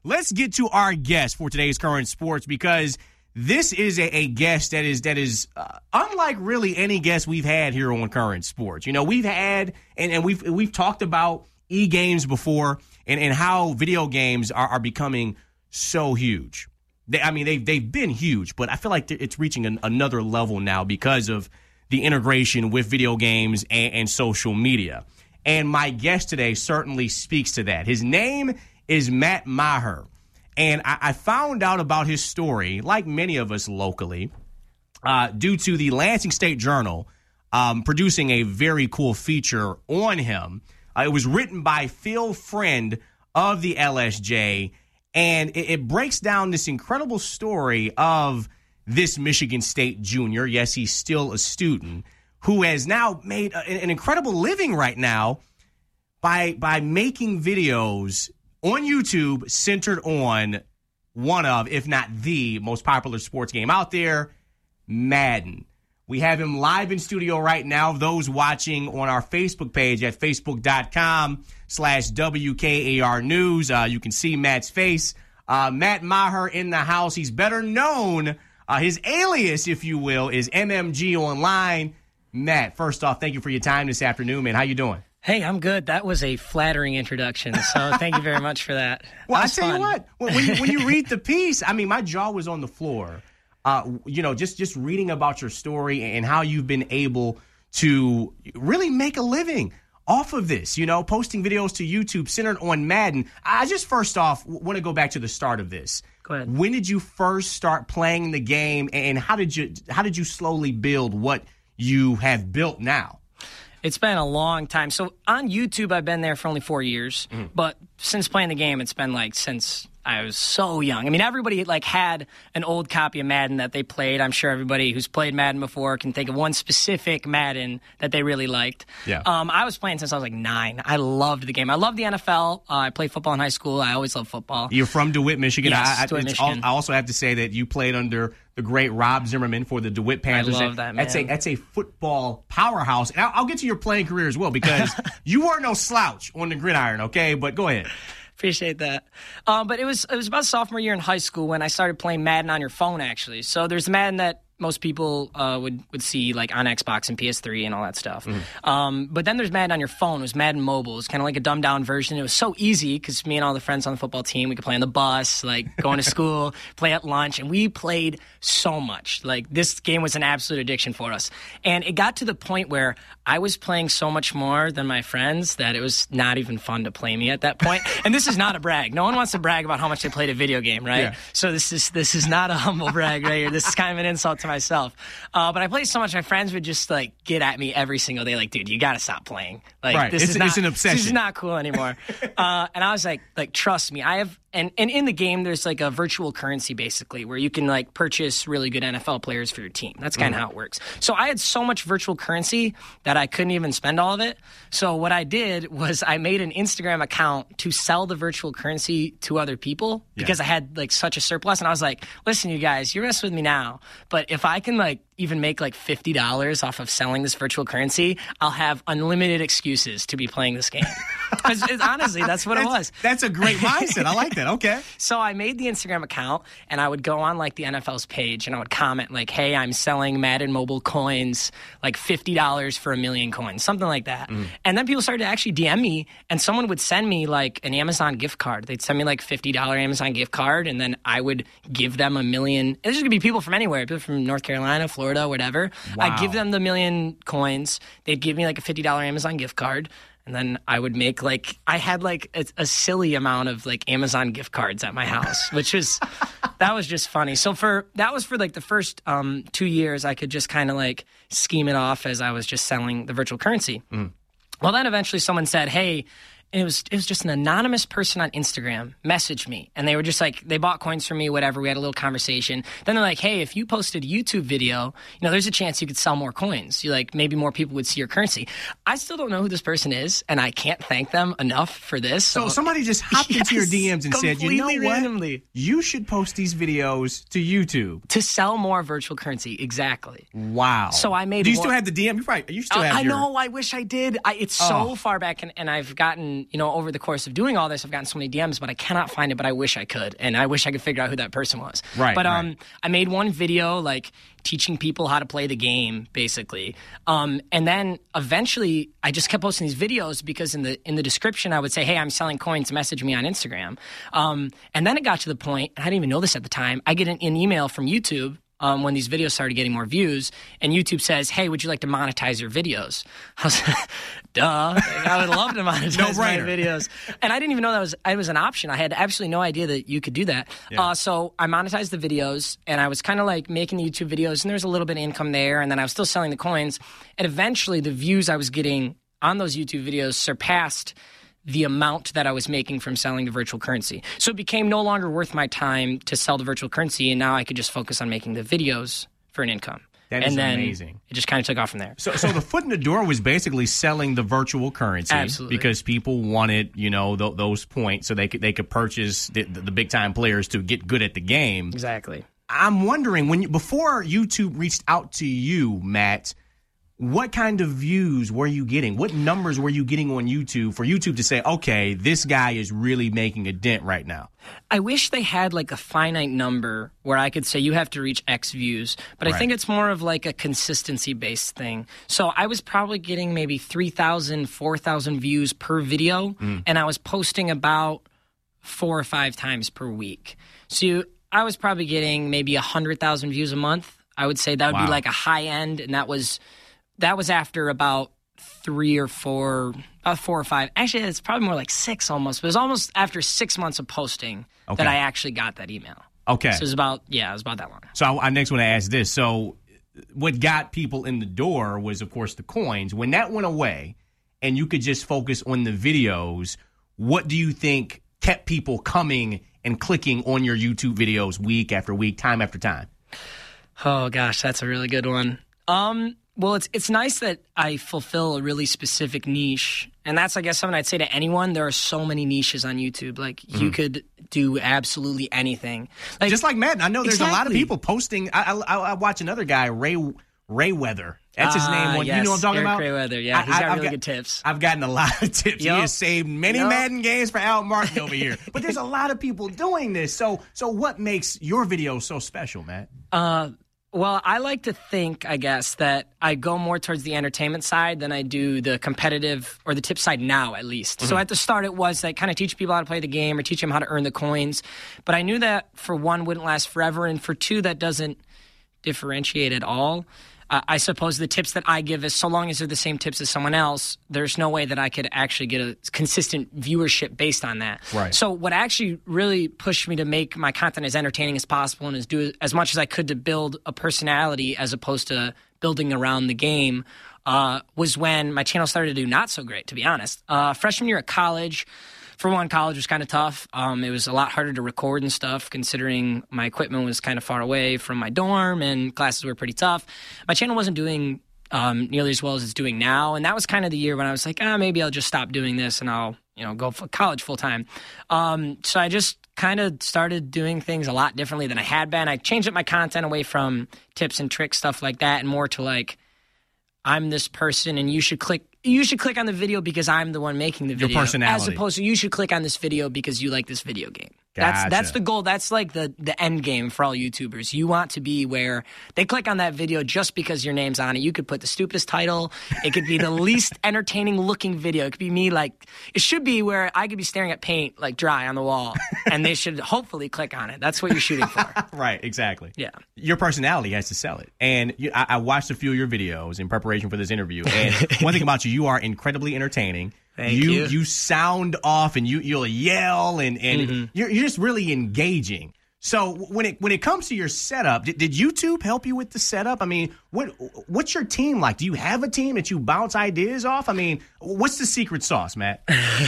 let's get to our guest for today's Current Sports, because this is a guest that is unlike really any guest we've had here on Current Sports. You know, we've had and we've talked about e-games before and how video games are becoming so huge. They've been huge, but I feel like it's reaching another level now because of the integration with video games and social media. And my guest today certainly speaks to that. His name is Matt Maher. And I found out about his story, like many of us locally, due to the Lansing State Journal producing a very cool feature on him. It was written by Phil Friend of the LSJ, and it breaks down this incredible story of this Michigan State junior. Yes, he's still a student, who has now made an incredible living right now by making videos on YouTube centered on one of, if not the most popular sports game out there, Madden. We have him live in studio right now. Those watching on our Facebook page at facebook.com/WKAR News, you can see Matt's face. Matt Maher in the house. He's better known, his alias, if you will, is MMG Online. Matt, first off, thank you for your time this afternoon, man. How you doing? Hey, I'm good. That was a flattering introduction, so thank you very much for that. Well, I tell you what, when you read the piece, I mean, my jaw was on the floor. Just reading about your story and how you've been able to really make a living off of this, posting videos to YouTube centered on Madden. I just first off want to go back to the start of this. Go ahead. When did you first start playing the game, and how did you slowly build what you have built now? It's been a long time. So on YouTube, I've been there for only 4 years. Mm-hmm. But since playing the game, it's been since I was so young. I mean, everybody had an old copy of Madden that they played. I'm sure everybody who's played Madden before can think of one specific Madden that they really liked. Yeah. I was playing since I was 9. I loved the game. I loved the NFL. I played football in high school. I always loved football. You're from DeWitt, Michigan. Yes, DeWitt, Michigan. I also have to say that you played under the great Rob Zimmerman for the DeWitt Panthers. I love that, man. That's a football powerhouse. And I'll get to your playing career as well, because you were no slouch on the gridiron, okay? But go ahead. Appreciate that. But it was about sophomore year in high school when I started playing Madden on your phone, actually. So there's Madden that most people would see on Xbox and PS3 and all that stuff. Mm-hmm. But then there's Madden on your phone. It was Madden Mobile. It was kind of like a dumbed-down version. It was so easy because me and all the friends on the football team, we could play on the bus, going to school, play at lunch, and we played so much. This game was an absolute addiction for us. And it got to the point where I was playing so much more than my friends that it was not even fun to play me at that point. And this is not a brag. No one wants to brag about how much they played a video game, right? Yeah. So this is not a humble brag right here. This is kind of an insult to myself. But I played so much, my friends would just get at me every single day, dude, you got to stop playing. Right. It's an obsession. This is not cool anymore. And I was like, trust me, I have. And in the game, there's a virtual currency, basically, where you can purchase really good NFL players for your team. That's kind of how it works. So I had so much virtual currency that I couldn't even spend all of it. So what I did was I made an Instagram account to sell the virtual currency to other people because I had such a surplus. And I was like, listen, you guys, you're messing with me now. But if I can even make $50 off of selling this virtual currency, I'll have unlimited excuses to be playing this game. Honestly, that's what it was. That's a great mindset. I like that. Okay. So I made the Instagram account, and I would go on the NFL's page, and I would comment hey, I'm selling Madden Mobile coins, $50 for 1,000,000 coins, something like that. Mm. And then people started to actually DM me, and someone would send me an Amazon gift card. They'd send me $50 Amazon gift card, and then I would give them 1,000,000. And there's going to be people from anywhere, people from North Carolina, Florida, whatever. Wow. I'd give them the 1,000,000 coins. They'd give me a $50 Amazon gift card. And then I would make I had a silly amount of Amazon gift cards at my house, which was, that was just funny. So that was for the first 2 years, I could just kind of scheme it off as I was just selling the virtual currency. Mm. Well, then eventually someone said, hey, and it was just an anonymous person on Instagram messaged me, and they were just they bought coins from me, whatever. We had a little conversation. Then they're like, hey, if you posted a YouTube video, there's a chance you could sell more coins. You maybe more people would see your currency. I still don't know who this person is, and I can't thank them enough for this. So somebody just hopped into your DMs and said, you know what? Randomly. You should post these videos to YouTube. To sell more virtual currency, exactly. Wow. So I made Do you still have the DM? You still have I know, I wish I did. It's so far back, and I've gotten then, over the course of doing all this, I've gotten so many DMs, but I cannot find it, but I wish I could. And I wish I could figure out who that person was. Right. But right. I made one video, like, teaching people how to play the game, basically. And then eventually I just kept posting these videos because in the description I would say, hey, I'm selling coins, message me on Instagram. And then it got to the point, I didn't even know this at the time, I get an email from YouTube when these videos started getting more views, and YouTube says, hey, would you like to monetize your videos? I was like, duh. Like, I would love to monetize my videos. And I didn't even know that was an option. I had absolutely no idea that you could do that. Yeah. So I monetized the videos, and I was kind of like making the YouTube videos, and there was a little bit of income there, and then I was still selling the coins. And eventually the views I was getting on those YouTube videos surpassed the amount that I was making from selling the virtual currency. So it became no longer worth my time to sell the virtual currency, and now I could just focus on making the videos for an income. That is amazing. It just kind of took off from there. So the foot in the door was basically selling the virtual currency. Absolutely. Because people wanted, those points so they could purchase the big time players to get good at the game. Exactly. I'm wondering, before YouTube reached out to you, Matt, what kind of views were you getting? What numbers were you getting on YouTube for YouTube to say, okay, this guy is really making a dent right now? I wish they had like a finite number where I could say you have to reach X views, but I think it's more of like a consistency-based thing. So I was probably getting maybe 3,000, 4,000 views per video, and I was posting about 4 or 5 times per week. So I was probably getting maybe 100,000 views a month. I would say that would be like a high end, and that was after about 3 or 4, about 4 or 5. Actually, it's probably more like 6 almost. But it was almost after 6 months of posting that I actually got that email. Okay. So it was about that long. So I next want to ask this. So what got people in the door was, of course, the coins. When that went away and you could just focus on the videos, what do you think kept people coming and clicking on your YouTube videos week after week, time after time? Oh, gosh, that's a really good one. Well, it's nice that I fulfill a really specific niche, and that's, I guess, something I'd say to anyone. There are so many niches on YouTube. Like, you could do absolutely anything. Like, just like Matt, I know there's a lot of people posting. I watch another guy, Ray Weather. That's his name. Yes, you know what I'm talking Eric about? Ray Weather. Yeah, he's got really good tips. I've gotten a lot of tips. Yep. He has saved many Madden games for Al Martin over here. But there's a lot of people doing this. So what makes your video so special, Matt? Well, I like to think, I guess, that I go more towards the entertainment side than I do the competitive or the tip side now, at least. So at the start, it was like kind of teach people how to play the game or teach them how to earn the coins. But I knew that, for one, wouldn't last forever, and for two, that doesn't differentiate at all. I suppose the tips that I give is, so long as they're the same tips as someone else, there's no way that I could actually get a consistent viewership based on that. Right. So what actually really pushed me to make my content as entertaining as possible and do as much as I could to build a personality as opposed to building around the game was when my channel started to do not so great, to be honest. Freshman year at college, for one, college was kind of tough. It was a lot harder to record and stuff, considering my equipment was kind of far away from my dorm and classes were pretty tough. My channel wasn't doing nearly as well as it's doing now, and that was kind of the year when I was like, maybe I'll just stop doing this and I'll go for college full time. So I just kind of started doing things a lot differently than I had been. I changed up my content away from tips and tricks, stuff like that, and more to like, I'm this person and you should click on the video because I'm the one making the video. Your personality. As opposed to you should click on this video because you like this video game. Gotcha. That's the goal. That's like the end game for all YouTubers. You want to be where they click on that video just because your name's on it. You could put the stupidest title. It could be the least entertaining looking video. It could be me it should be where I could be staring at paint like dry on the wall and they should hopefully click on it. That's what you're shooting for. Right, exactly. Yeah. Your personality has to sell it. And I watched a few of your videos in preparation for this interview. And one thing about you are incredibly entertaining. Thank you. You sound off and you'll yell and you're just really engaging. So when it comes to your setup, did YouTube help you with the setup? I mean, what's your team like? Do you have a team that you bounce ideas off? I mean, what's the secret sauce, Matt?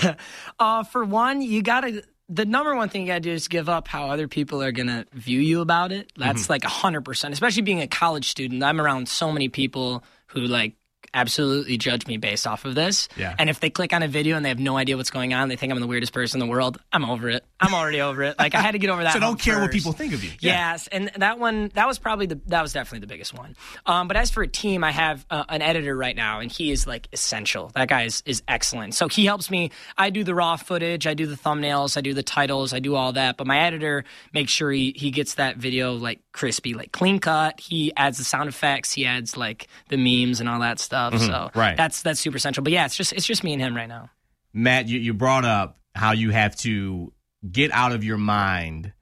For one, the number one thing you got to do is give up how other people are going to view you about it. That's like 100%, especially being a college student. I'm around so many people who absolutely judge me based off of this. Yeah. And if they click on a video and they have no idea what's going on, they think I'm the weirdest person in the world, I'm over it. I'm already over it. Like, I had to get over that. So don't care first. what people think of you. Yeah. Yes, and that was definitely the biggest one. But as for a team, I have an editor right now, and he is like essential. That guy is excellent. So he helps me. I do the raw footage, I do the thumbnails, I do the titles, I do all that. But my editor makes sure he gets that video like crispy, like clean cut. He adds the sound effects, he adds like the memes and all that stuff. So that's super essential. But yeah, it's just me and him right now. Matt, you brought up how you have to get out of your mind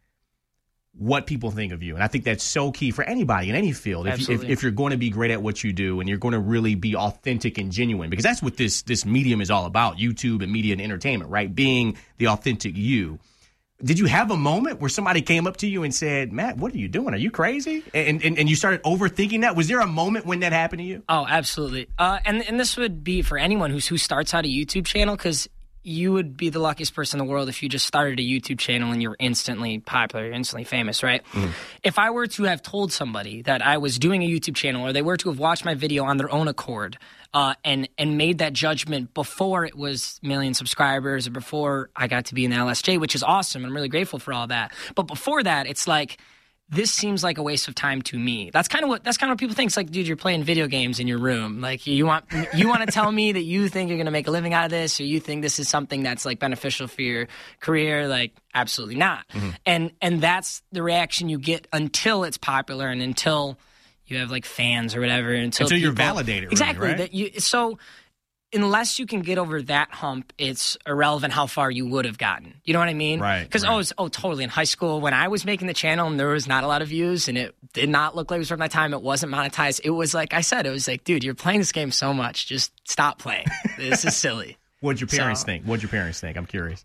what people think of you. And I think that's so key for anybody in any field. If you're going to be great at what you do and you're going to really be authentic and genuine, because that's what this medium is all about, YouTube and media and entertainment, right? Being the authentic you. Did you have a moment where somebody came up to you and said, Matt, what are you doing? Are you crazy? And you started overthinking that? Was there a moment when that happened to you? Oh, absolutely. And this would be for anyone who starts out a YouTube channel, because you would be the luckiest person in the world if you just started a YouTube channel and you're instantly popular, you're instantly famous, right? Mm-hmm. If I were to have told somebody that I was doing a YouTube channel, or they were to have watched my video on their own accord, and made that judgment before it was million subscribers or before I got to be in the LSJ, which is awesome. I'm really grateful for all that. But before that, it's like, this seems like a waste of time to me. That's kind of what people think. It's like, dude, you're playing video games in your room. Like, you want to tell me that you think you're going to make a living out of this, or you think this is something that's like beneficial for your career? Like, absolutely not. Mm-hmm. And that's the reaction you get until it's popular and until you have like fans or whatever. Until you're validated. Exactly. Really, right? So unless you can get over that hump, it's irrelevant how far you would have gotten. You know what I mean? Right. Because, totally. In high school, when I was making the channel and there was not a lot of views and it did not look like it was worth my time, it wasn't monetized. It was like I said, it was like, dude, you're playing this game so much. Just stop playing. This is silly. What'd your parents think? I'm curious.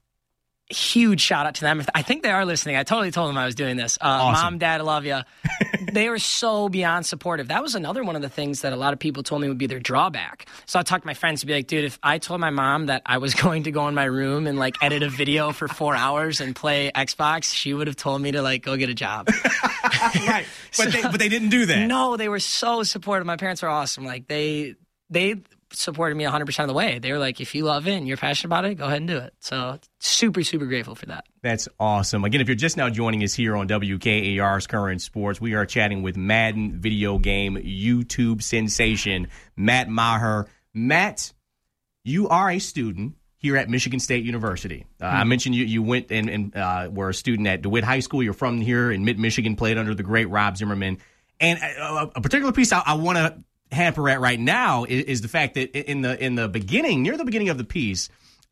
Huge shout out to them. I think they are listening. I totally told them I was doing this. Awesome. Mom, Dad, I love you. They were so beyond supportive. That was another one of the things that a lot of people told me would be their drawback. So I talked to my friends to be like, dude, if I told my mom that I was going to go in my room and like edit a video for 4 hours and play Xbox, she would have told me to like go get a job. Right. But they didn't do that. No, they were so supportive. My parents were awesome. Like they supported me 100% of the way. They were like, if you love it and you're passionate about it, go ahead and do it. So super, super grateful for that. That's awesome. Again, if you're just now joining us here on WKAR's Current Sports, we are chatting with Madden video game YouTube sensation, Matt Maher. Matt, you are a student here at Michigan State University. I mentioned you went and were a student at DeWitt High School. You're from here in mid-Michigan, played under the great Rob Zimmerman. And a particular piece I want to hamper at right now is the fact that in the beginning, near the beginning of the piece,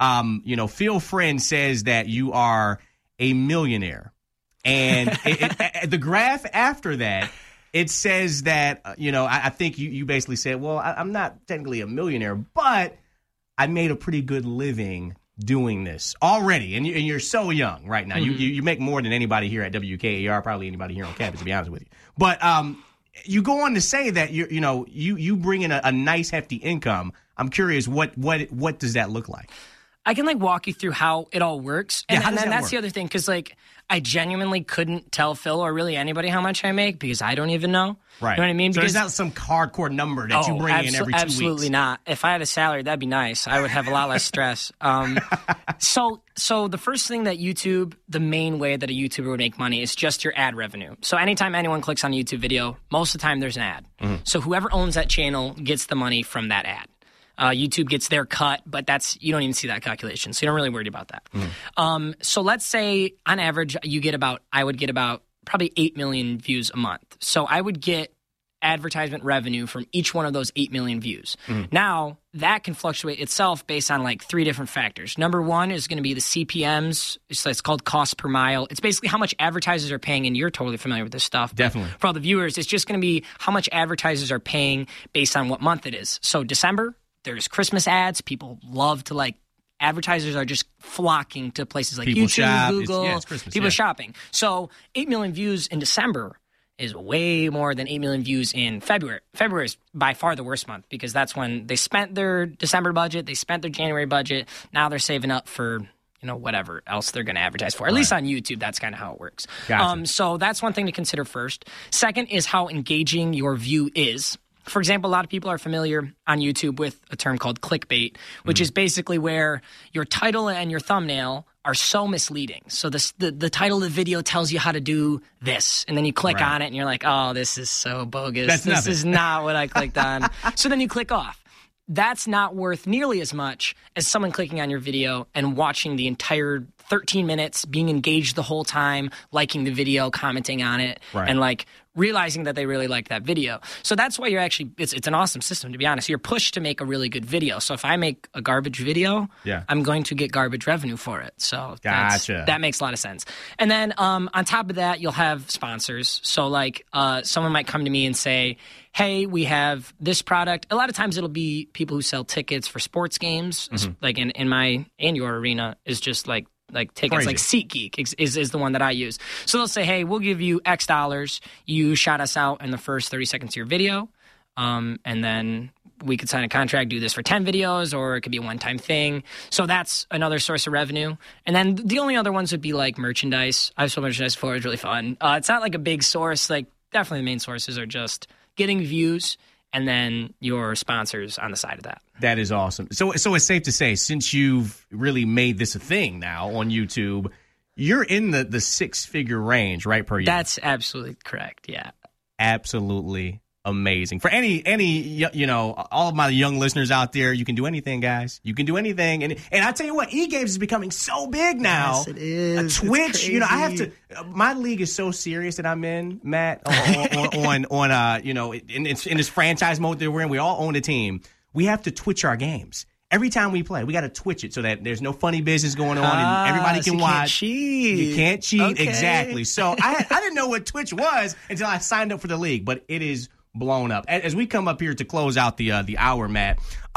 Phil Friend says that you are a millionaire, and the graph after that, it says that I think you basically said, well, I'm not technically a millionaire, but I made a pretty good living doing this already, and you're so young right now. Mm-hmm. You make more than anybody here at WKAR, probably anybody here on campus, to be honest with you, but you go on to say that you bring in a nice hefty income. I'm curious, what does that look like? I can walk you through how it all works, and then that's work? The other thing, because I genuinely couldn't tell Phil or really anybody how much I make because I don't even know. Right. You know what I mean? So there's not some hardcore number that you bring in every 2 weeks. Absolutely not. If I had a salary, that'd be nice. I would have a lot less stress. So the first thing that the main way that a YouTuber would make money is just your ad revenue. So anytime anyone clicks on a YouTube video, most of the time there's an ad. Mm-hmm. So whoever owns that channel gets the money from that ad. YouTube gets their cut, but you don't even see that calculation, so you don't really worry about that. Mm-hmm. So let's say on average I would get about probably 8 million views a month. So I would get advertisement revenue from each one of those 8 million views. Mm-hmm. Now, that can fluctuate itself based on 3 different factors. Number one is going to be the CPMs. It's called cost per mile. It's basically how much advertisers are paying, and you're totally familiar with this stuff. Definitely. For all the viewers, it's just going to be how much advertisers are paying based on what month it is. So December, there's Christmas ads. People love to advertisers are just flocking to places like people YouTube, shop. Google. It's Christmas, people are shopping. So 8 million views in December is way more than 8 million views in February. February is by far the worst month because that's when they spent their December budget, they spent their January budget. Now they're saving up for whatever else they're going to advertise for. At least on YouTube, that's kind of how it works. Gotcha. So that's one thing to consider first. Second is how engaging your view is. For example, a lot of people are familiar on YouTube with a term called clickbait, which is basically where your title and your thumbnail are so misleading. So the title of the video tells you how to do this, and then you click on it, and you're like, oh, this is so bogus. This is not what I clicked on. So then you click off. That's not worth nearly as much as someone clicking on your video and watching the entire 13 minutes, being engaged the whole time, liking the video, commenting on it, and like realizing that they really like that video. So that's why you're actually, it's an awesome system, to be honest. You're pushed to make a really good video. So if I make a garbage video, I'm going to get garbage revenue for it. So that makes a lot of sense. And then on top of that, you'll have sponsors. So like someone might come to me and say, hey, we have this product. A lot of times it'll be people who sell tickets for sports games. Like in my and your arena is just like tickets. Like SeatGeek is the one that I use. So they'll say, hey, we'll give you X dollars. You shout us out in the first 30 seconds of your video. And then we could sign a contract, do this for 10 videos, or it could be a one-time thing. So that's another source of revenue. And then the only other ones would be like merchandise. I've sold merchandise before. It's really fun. It's not like a big source. Like definitely the main sources are just getting views and then your sponsors on the side of that. That is awesome. So it's safe to say, since you've really made this a thing now on YouTube, you're in the six-figure range, right, per year? That's absolutely correct, yeah. Absolutely amazing. For any all of my young listeners out there, you can do anything, guys. You can do anything. And I tell you what, eGames is becoming so big now. Yes, it is. Twitch, I have to. My league is so serious that I'm in, Matt, in this franchise mode that we're in. We all own a team. We have to Twitch our games. Every time we play, we got to Twitch it so that there's no funny business going on and everybody can watch. You can't cheat. Okay. Exactly. So I didn't know what Twitch was until I signed up for the league, but it is blown up. As we come up here to close out the hour, Matt,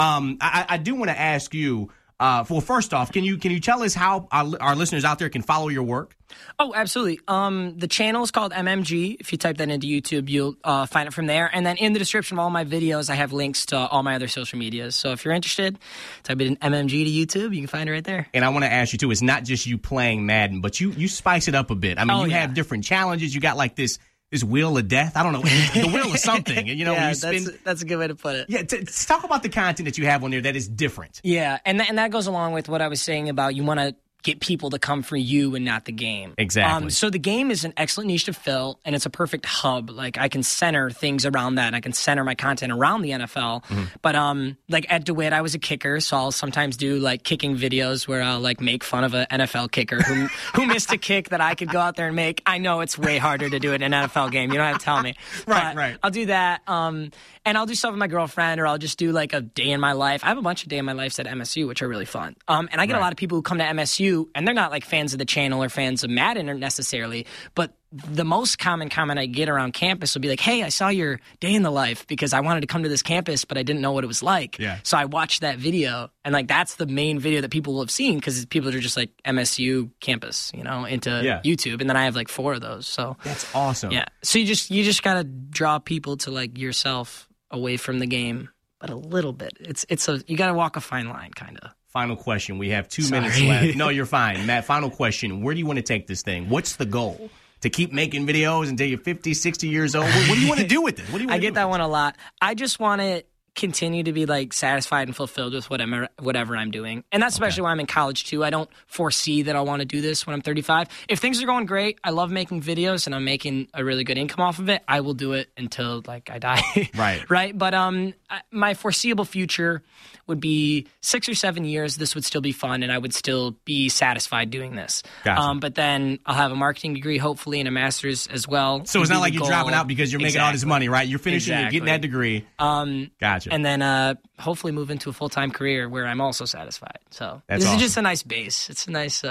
I do want to ask you. Well, first off, can you tell us how our listeners out there can follow your work? Oh, absolutely. The channel is called MMG. If you type that into YouTube, you'll find it from there. And then in the description of all my videos, I have links to all my other social medias. So if you're interested, type it in MMG to YouTube. You can find it right there. And I want to ask you, too, it's not just you playing Madden, but you spice it up a bit. I mean, have different challenges. You got like this wheel of death. I don't know. The wheel of something. Yeah, that's a good way to put it. Yeah, talk about the content that you have on there that is different. Yeah, and that goes along with what I was saying about you want to get people to come for you and not the game. Exactly. So the game is an excellent niche to fill, and it's a perfect hub. Like, I can center things around that, and I can center my content around the NFL. But like at DeWitt, I was a kicker, so I'll sometimes do like kicking videos where I'll like make fun of an NFL kicker who missed a kick that I could go out there and make. I know it's way harder to do it in an NFL game. You don't have to tell me. Right. I'll do that. And I'll do stuff with my girlfriend, or I'll just do like a day in my life. I have a bunch of day in my lives at MSU, which are really fun. And I get a lot of people who come to MSU, and they're not like fans of the channel or fans of Madden necessarily, but the most common comment I get around campus will be like, hey, I saw your day in the life because I wanted to come to this campus, but I didn't know what it was like. Yeah. So I watched that video, and like that's the main video that people will have seen because people are just like MSU campus, into YouTube. And then I have like 4 of those. So that's awesome. Yeah. So you just got to draw people to like yourself away from the game, but a little bit. You got to walk a fine line, kind of. Final question. We have 2 minutes left. No, you're fine. Matt, final question. Where do you want to take this thing? What's the goal? To keep making videos until you're 50, 60 years old? What do you want to do with it? I get that one a lot. I just want to continue to be like satisfied and fulfilled with whatever I'm doing. And that's especially when I'm in college too. I don't foresee that I'll want to do this when I'm 35. If things are going great, I love making videos and I'm making a really good income off of it, I will do it until like I die. Right. But my foreseeable future would be 6 or 7 years. This would still be fun and I would still be satisfied doing this. Gotcha. But then I'll have a marketing degree, hopefully, and a master's as well. So it's not like you're dropping out because you're making all this money, right? You're finishing, you're getting that degree. Gotcha. And then hopefully move into a full-time career where I'm also satisfied. So this is just a nice base. It's a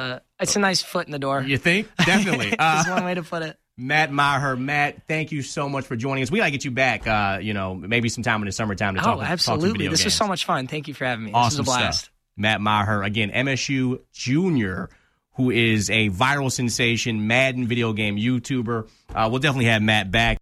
nice foot in the door. You think? Definitely. That's one way to put it. Matt Maher. Matt, thank you so much for joining us. We got to get you back, maybe sometime in the summertime to talk absolutely. Talk video this games. was so much fun. Thank you for having me. Awesome this was a blast. Stuff. Matt Maher, again, MSU Junior, who is a viral sensation, Madden video game YouTuber. We'll definitely have Matt back.